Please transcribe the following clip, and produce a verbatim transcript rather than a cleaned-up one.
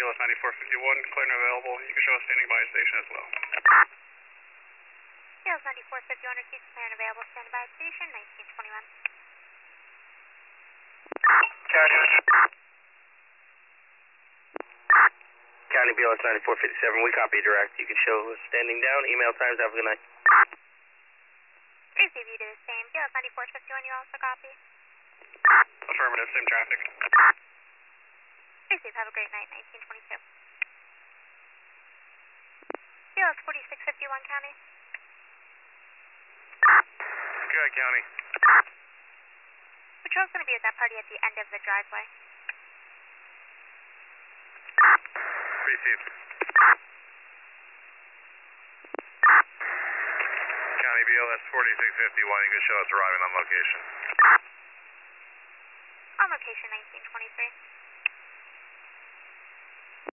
S ninety-four fifty-one, clear and available. You can show us standing by station as well. B L S ninety-four fifty-one, receives clear and available, standing by station, nineteen twenty-one. County. County B L S ninety-four fifty-seven, we copy direct. You can show standing down, email times, have a good night. Receive you to the same. B L S ninety-four fifty-one, you also copy. Affirmative, same traffic. Receive, have a great night, nineteen twenty-two. B L S forty-six fifty-one, County. Good, County. Patrol's going to be at that party at the end of the driveway. Received. County B L S forty-six fifty-one, you can show us arriving on location. On location, nineteen twenty-three.